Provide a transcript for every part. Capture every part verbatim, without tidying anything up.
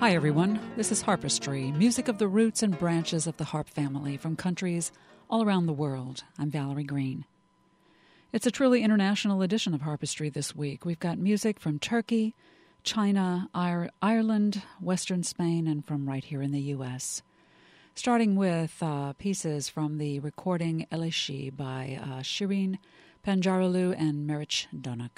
Hi, everyone. This is Harpistry, music of the roots and branches of the harp family from countries all around the world. I'm Valerie Green. It's a truly international edition of Harpistry this week. We've got music from Turkey, China, Ir- Ireland, Western Spain, and from right here in the U S Starting with uh, pieces from the recording Eleşi by uh, Şirin Pancaroglu and Meriç Dönük.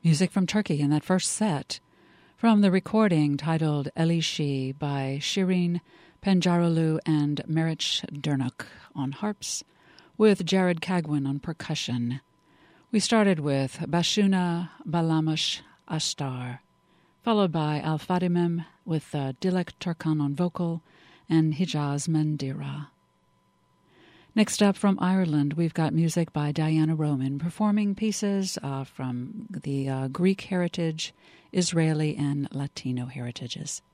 Music from Turkey in that first set, from the recording titled Elishi by Shirin Penjarolu and Meriç Dernuk on harps, with Jared Cagwin on percussion. We started with Bashuna Balamush Ashtar, followed by Al Fadimem with uh, Dilek Turkan on vocal and Hijaz Mandira. Next up from Ireland, we've got music by Diana Roman, performing pieces uh, from the uh, Greek heritage, Israeli, and Latino heritages.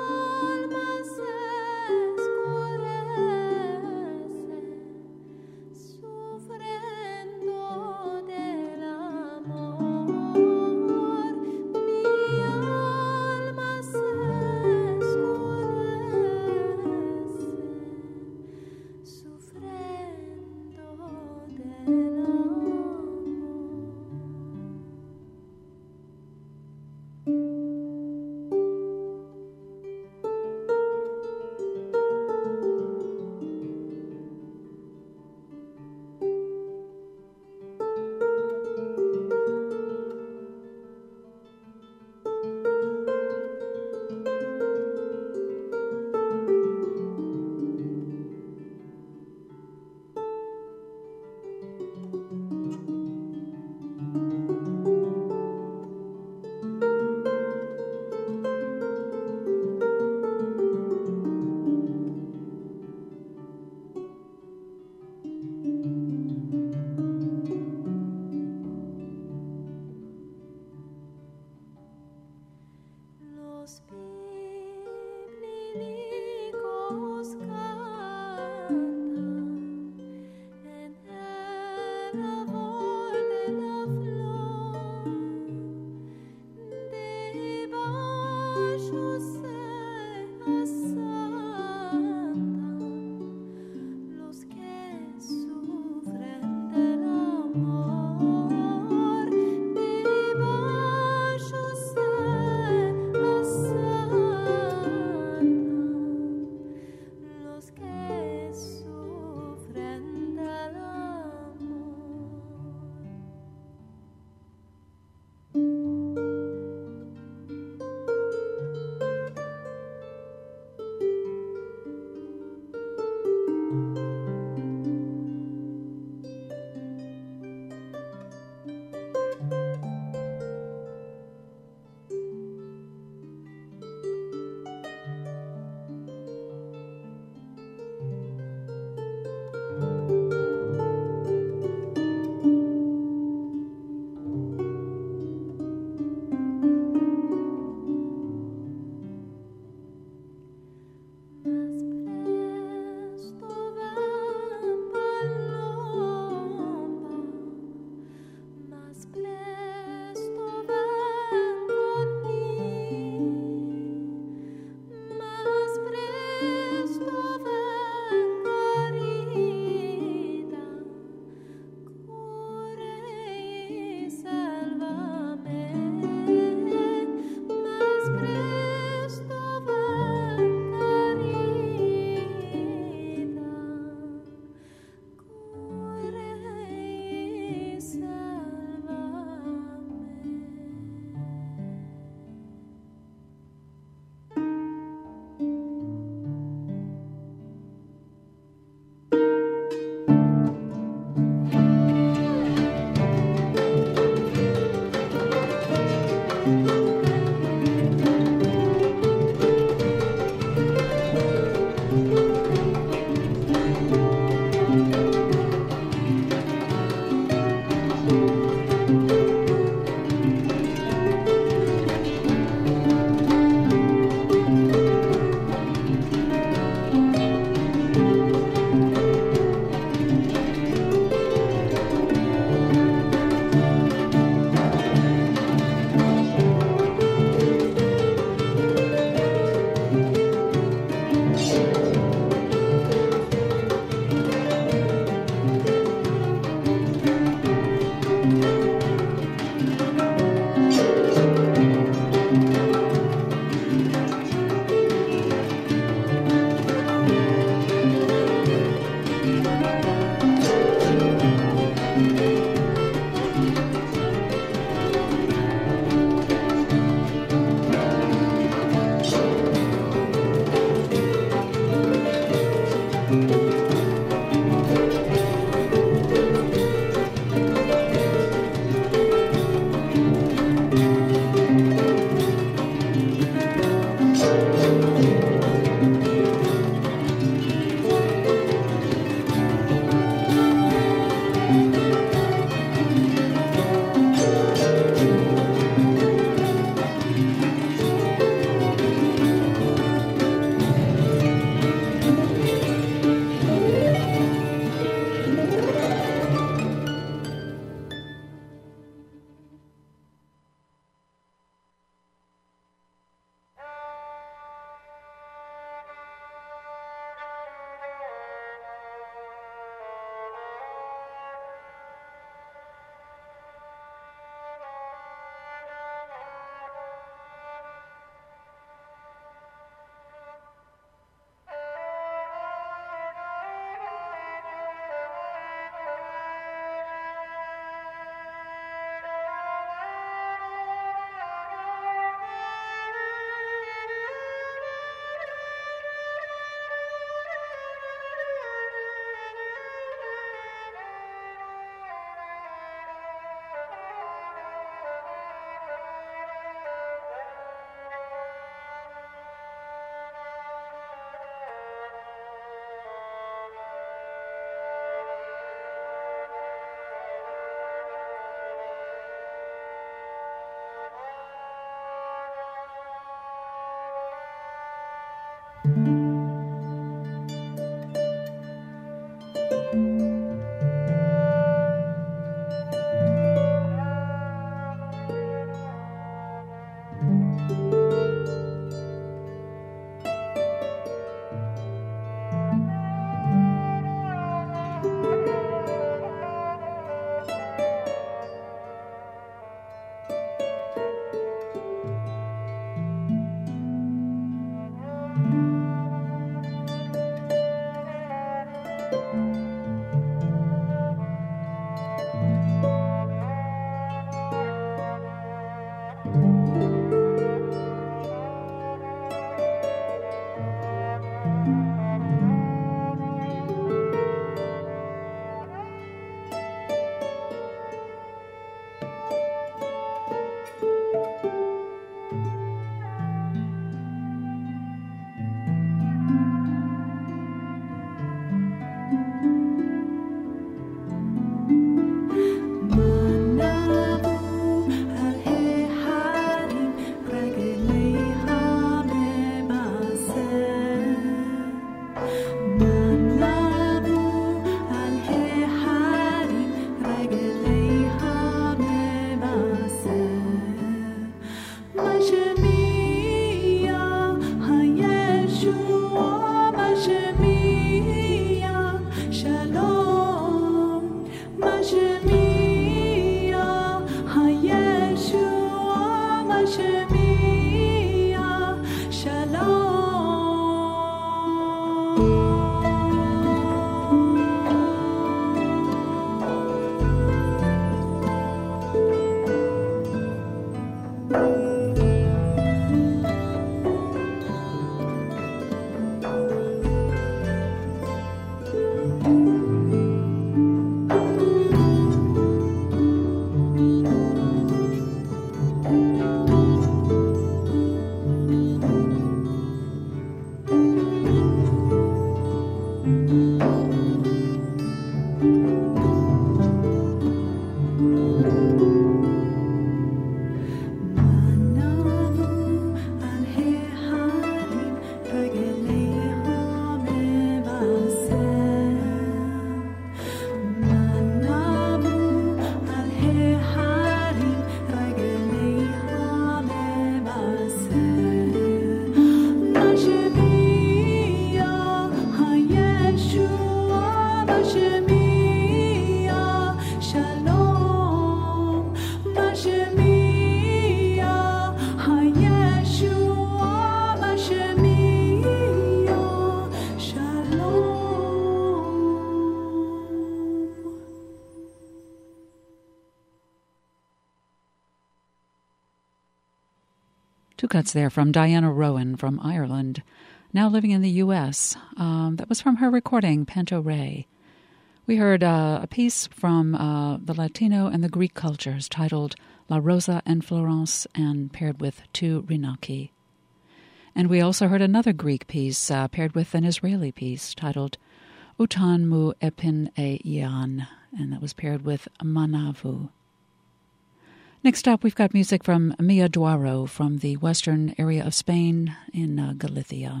Two cuts there from Diana Rowan from Ireland, now living in the U S Um, that was from her recording, Panto Rey. We heard uh, a piece from uh, the Latino and the Greek cultures titled La Rosa en Florence and paired with Tu Rinaki. And we also heard another Greek piece uh, paired with an Israeli piece titled Utan Mu Epin E Ian, and that was paired with Manavu. Next up, we've got music from Mia Duaro from the western area of Spain in uh, Galicia.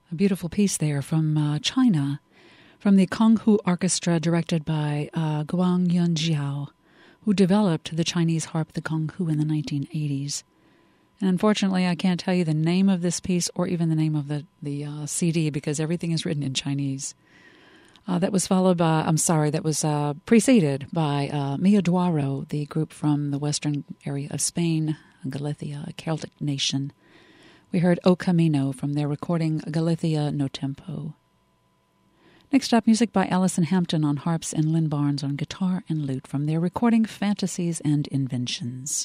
A beautiful piece there from uh, China, from the Konghu Orchestra, directed by uh, Guang Yunjiao, who developed the Chinese harp, the Konghu, in the nineteen eighties. And unfortunately, I can't tell you the name of this piece or even the name of the, the uh, C D because everything is written in Chinese. Uh, that was followed by, I'm sorry, that was uh, preceded by uh, Mia Duaro, the group from the western area of Spain, Galicia, a Celtic nation. We heard O Camino from their recording Galicia No Tempo. Next up, music by Alison Hampton on harps and Lynn Barnes on guitar and lute from their recording Fantasies and Inventions.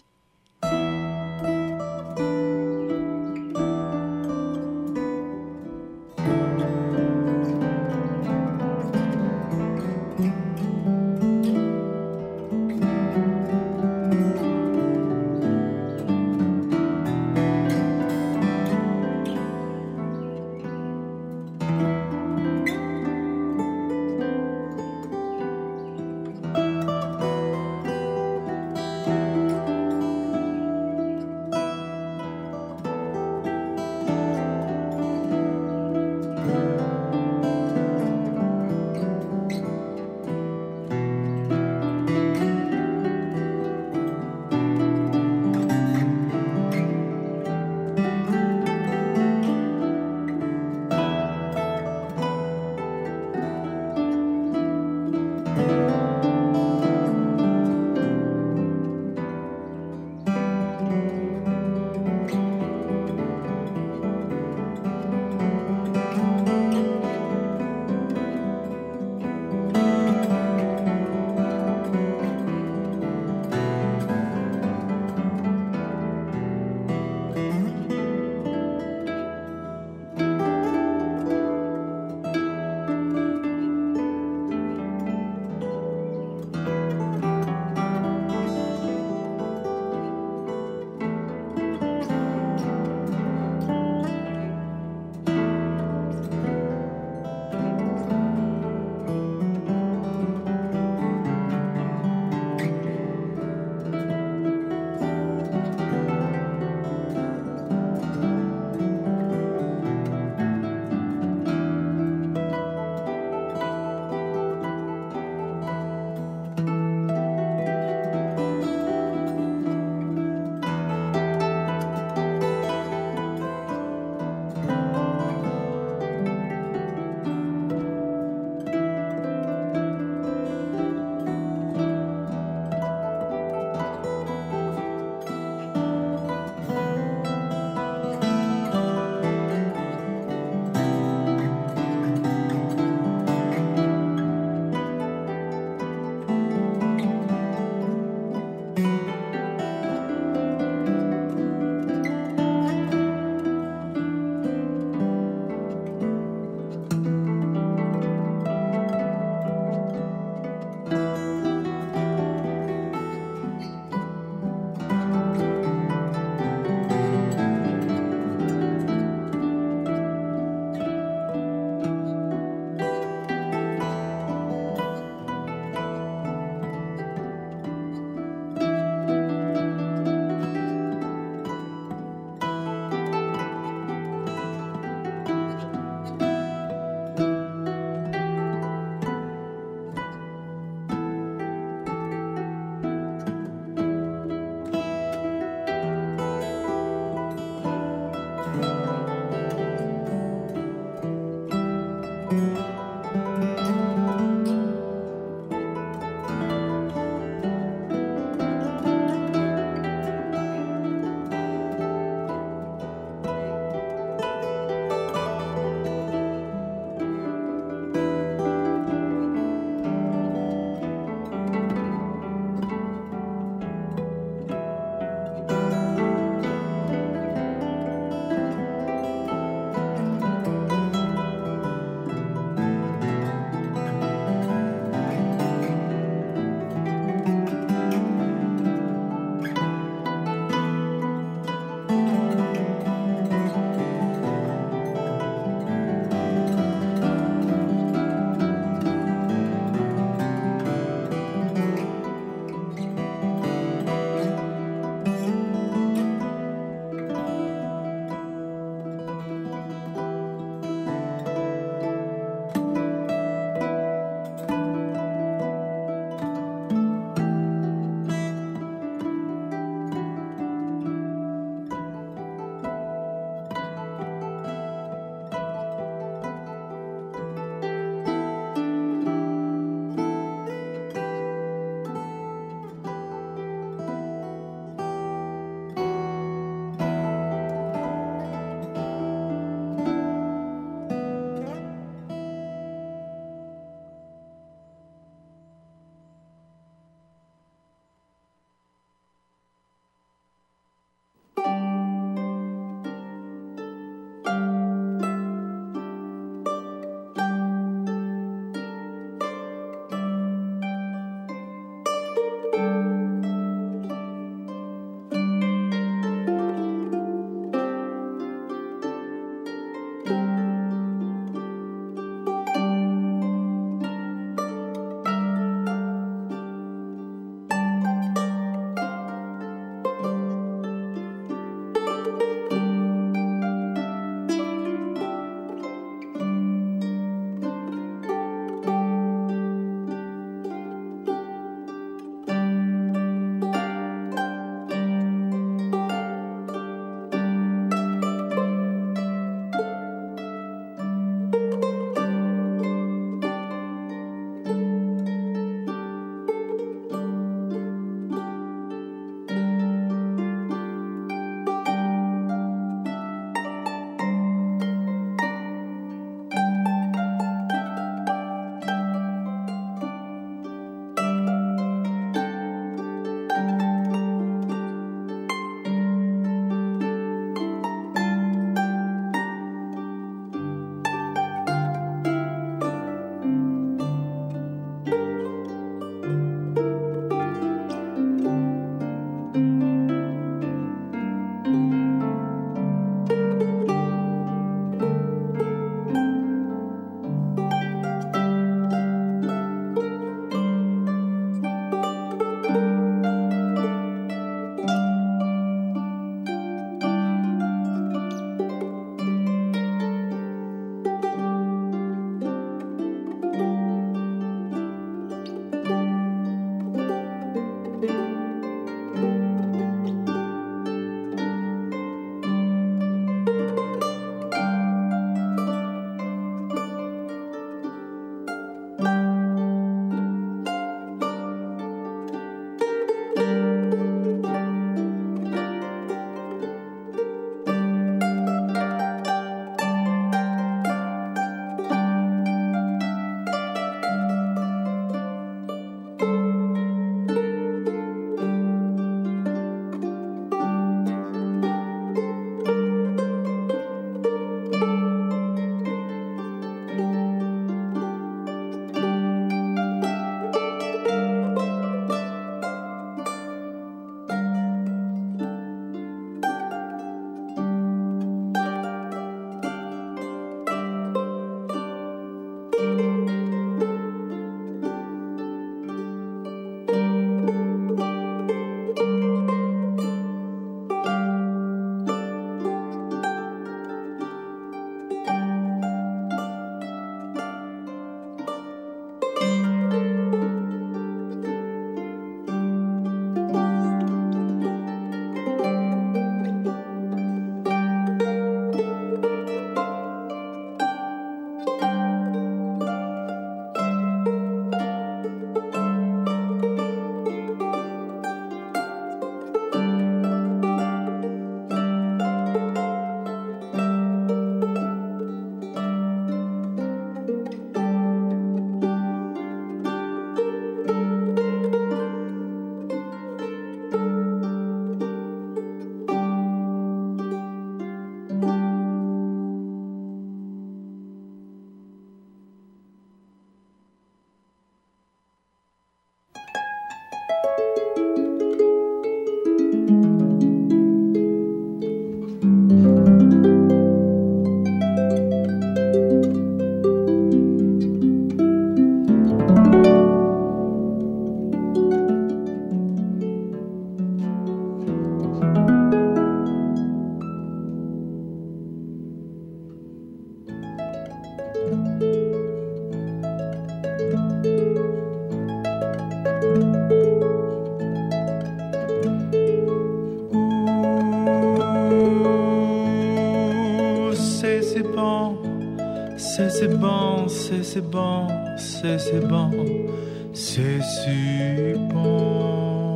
c'est c'est bon, c'est c'est bon, c'est c'est bon, c'est c'est bon, c'est si bon.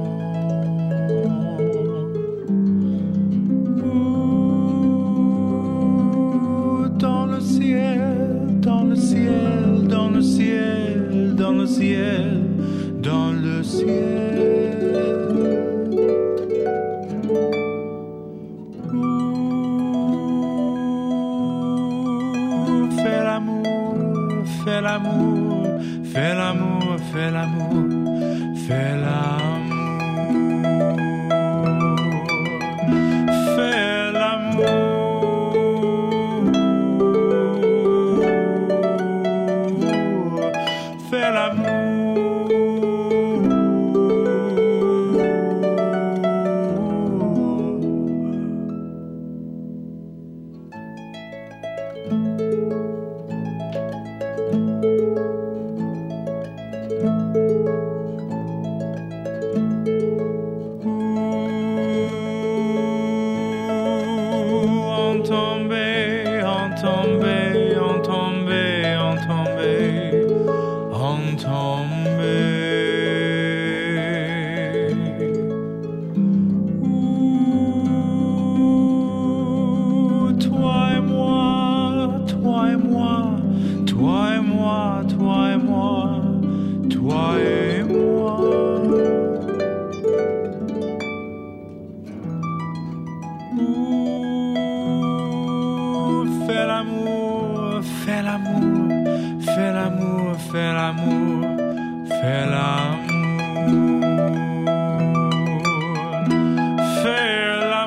Dans le ciel, dans le ciel, dans le ciel, dans le ciel, dans le ciel. Ouh, fais l'amour, fais l'amour, fais l'amour, fais l'amour, fais l'amour. Fais l'amour. Fais l'amour. En tombé, en tombé, en tombé, en tombé, en tombé. Ouh, toi et moi, toi et moi, toi et moi, toi et moi, toi et moi. Ouh, fais l'amour, fais l'amour, fais l'amour, fais l'amour, fais l'amour, fais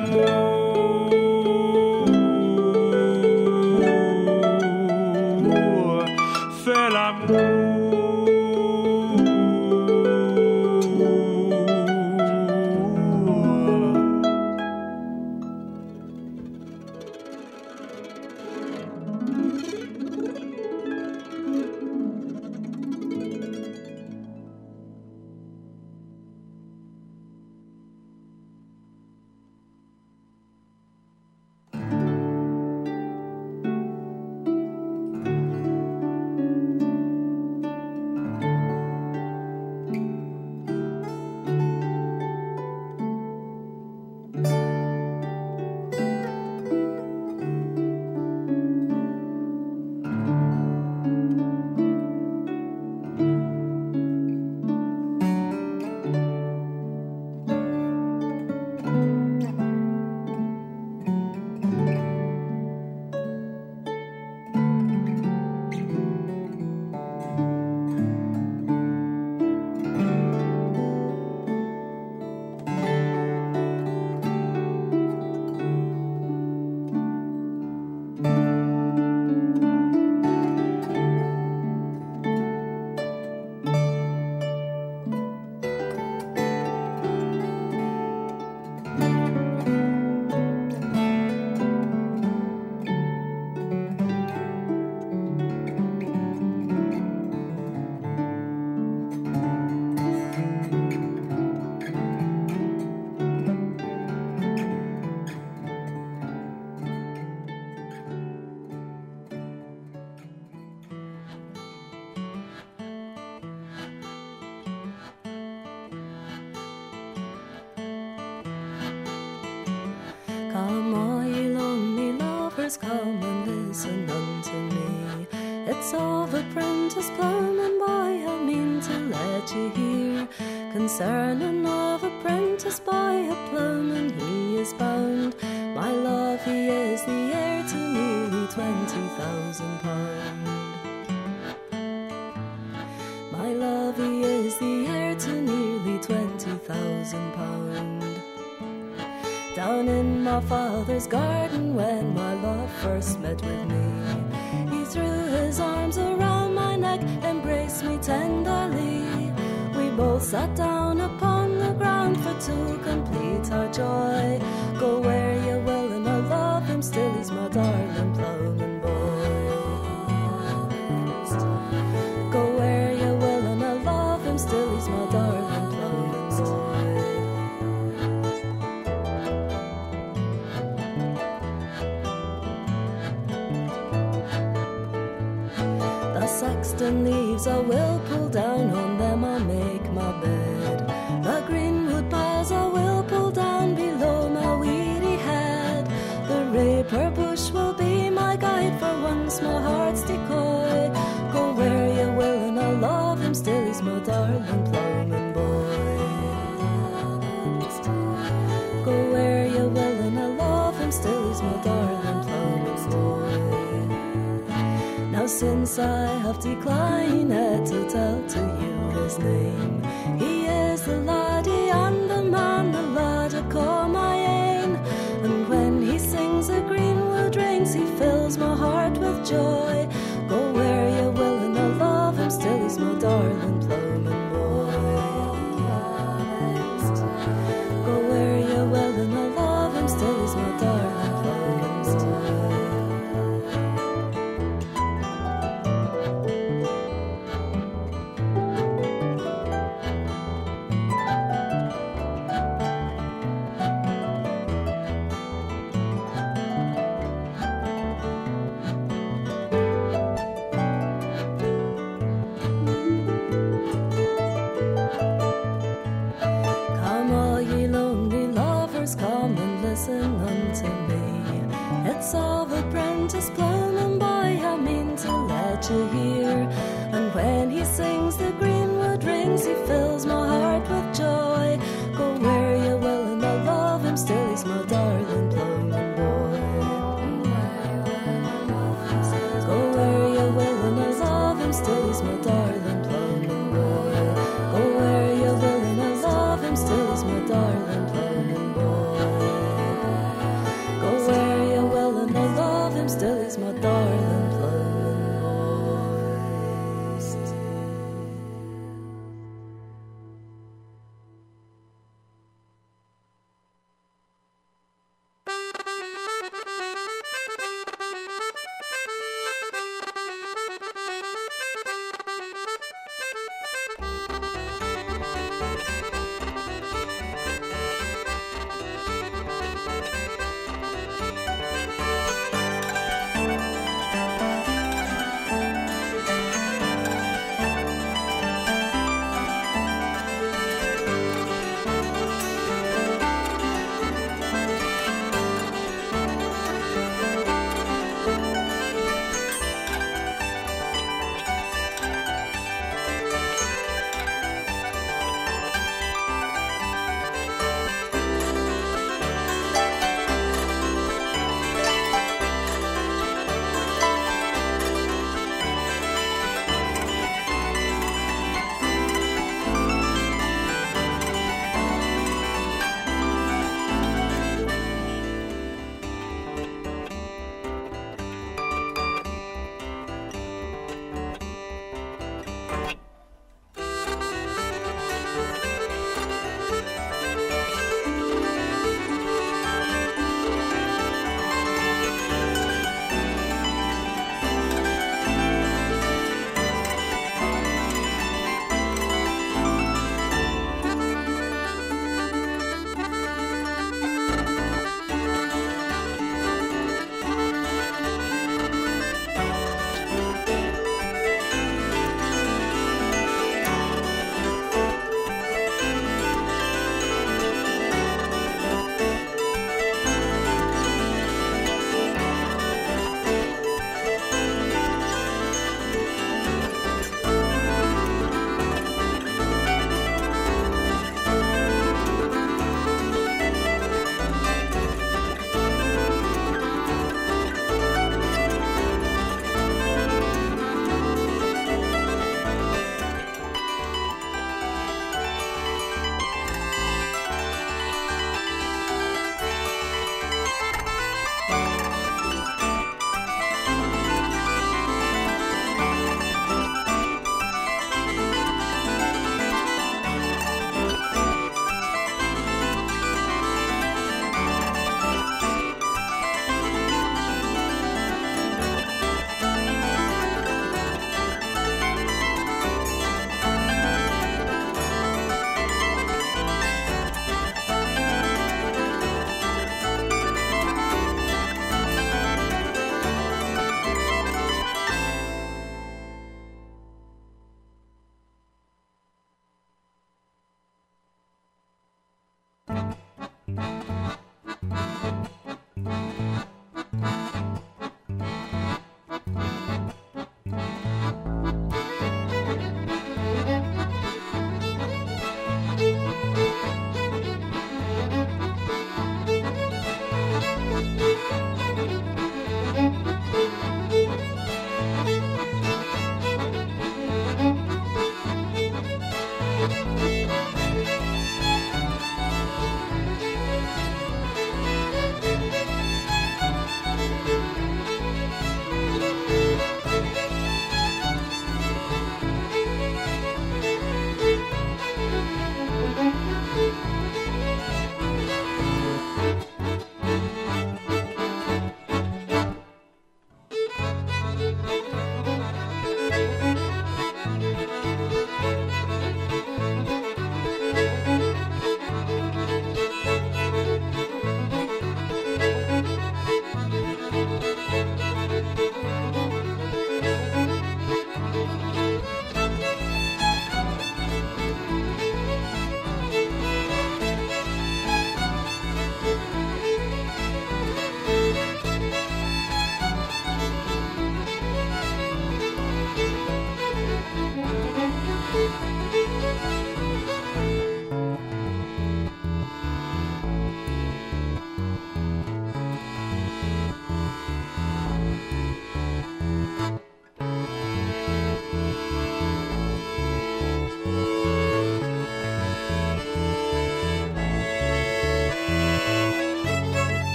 l'amour, fais l'amour. Come, all ye lonely lovers, come and listen unto me. It's of a prentice plowman boy I mean to let you hear. Concerning of a prentice boy, a plowman he is bound. My love, he is the heir to nearly twenty thousand pound. My love, he is the heir to nearly twenty thousand pound. Down in my father's garden when my love first met with me, he threw his arms around my neck, embraced me tenderly. We both sat down upon the ground for to complete our joy. Go where you will and I love him still, he's my darling plowman boy. Go where you will and I love him still, he's my darling plowman boy. buxton leaves I will pull down, on them I'll make my bed. The greenwood boughs I will pull down below my weedy head. The raper bush will be my guide, for once my heart's decoy. Go where you will and I'll love him still, he's my darling ploughman boy. Go where you will and I'll love him still, he's my darling ploughman boy. Now since I have declined to tell to you his name, he is the laddie and the man, the lad I call my ain. And when he sings the greenwood rings, he fills my heart with joy. Go where you will and I'll love him still, he's my darling ploughman boy. Go where you will and I'll love him still, he's my darling ploughman boy. It's of apprentice ploughman boy I mean to let you hear. And when he sings the greenwood rings, he fills my heart with joy. Go where you will and I'll love him still, he's my darling ploughman boy. Go where you will and I'll love him still, he's my darling ploughman boy. Go where you will and I'll love him still, he's my darling ploughman boy. Go where you will and I'll love him still, he's my darling ploughman boy.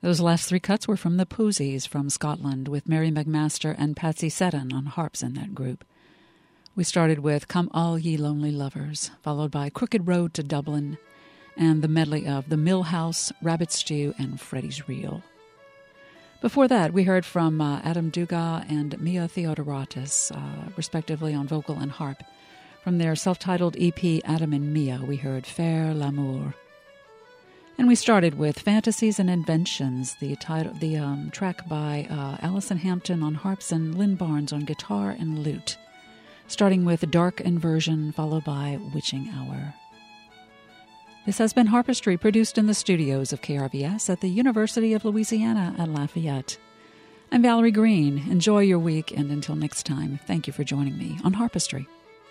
Those last three cuts were from the Posies from Scotland, with Mary McMaster and Patsy Seddon on harps in that group. We started with Come All Ye Lonely Lovers, followed by Crooked Road to Dublin, and the medley of The Mill House, Rabbit Stew, and Freddie's Reel. Before that, we heard from uh, Adam Dugas and Mia Theodoratos, uh, respectively on vocal and harp. From their self-titled E P, Adam and Mia, we heard Faire l'amour. And we started with Fantasies and Inventions, the title, the um, track by uh, Alison Hampton on harps and Lynn Barnes on guitar and lute, starting with Dark Inversion, followed by Witching Hour. This has been Harpistry, produced in the studios of K R V S at the University of Louisiana at Lafayette. I'm Valerie Green. Enjoy your week, and until next time, thank you for joining me on Harpistry.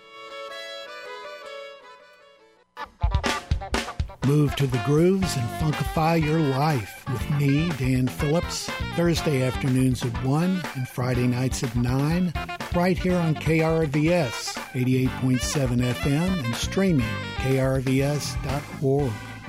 Move to the grooves and funkify your life with me, Dan Phillips, Thursday afternoons at one and Friday nights at nine, right here on K R V S eighty-eight point seven F M and streaming at K R V S dot org.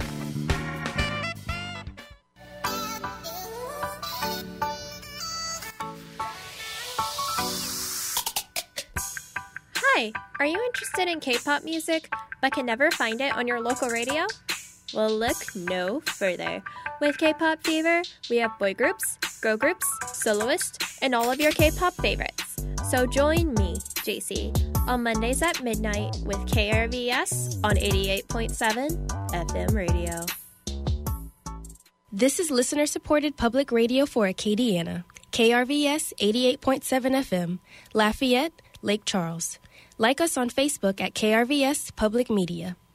Hi, are you interested in K-pop music but can never find it on your local radio? Well, look no further. With K-Pop Fever, we have boy groups, girl groups, soloists, and all of your K-pop favorites. So join me, J C, on Mondays at midnight with K R V S on eighty-eight point seven F M radio. This is listener-supported public radio for Acadiana. K R V S eighty-eight point seven F M, Lafayette, Lake Charles. Like us on Facebook at K R V S Public Media.